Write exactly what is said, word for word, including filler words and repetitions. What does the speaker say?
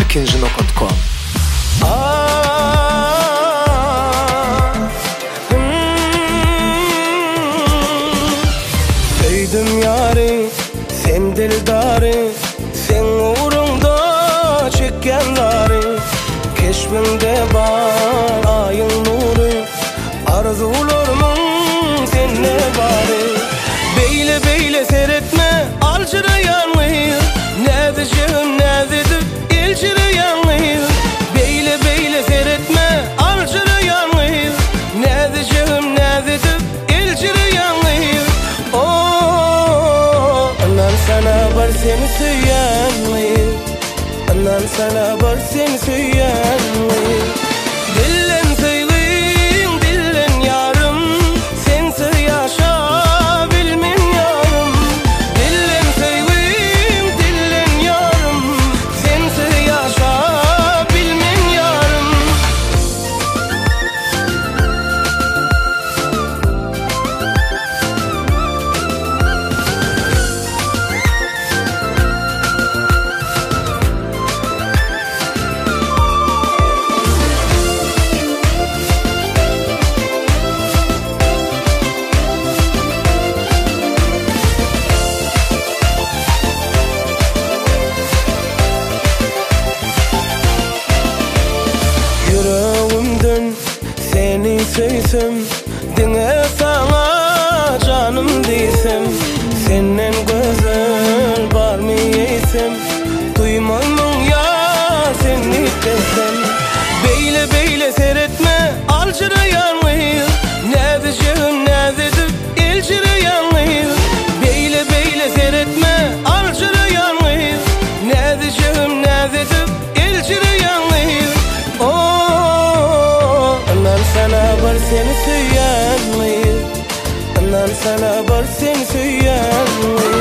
ikinci nokta com. Söydim yari, sen dildari, sen uğrunda çekken dari. Keşfinde bar ayın nuru, arzularımın seninle bari. Beyle beyle seyretme, alçıra yanlıyı, ne diyeceğim ne dedim, ilçire yanlıyı. Beyle beyle seyretme, alçıra yanlıyı, ne diyeceğim ne dedim, ilçire yanlıyı. Oh, anan sana var seni söyleyenliyim, anan sana var seni söyleyenliyim. Dillen söyleyeyim, dillen yarım, sensiz yaşa bilmem yarım. Dillen söyleyeyim, dillen yarım, sensiz yaşa bilmem yarım. Yüreğimden seni seysem, dine sana canım diysem, senden güzel var mı yeysem, duymamın ya seni desem. Beyle beyle seyretme, alçıra yanlıyı, ne diyeceğim ne dedim, ilçire yanlıyı. Beyle beyle seyretme, alçıra yanlıyı, ne diyeceğim ne dedim, ilçire yanlıyı. Oh, anan sana var seni söyleyenliyim, anan sana var seni söyleyenliyim.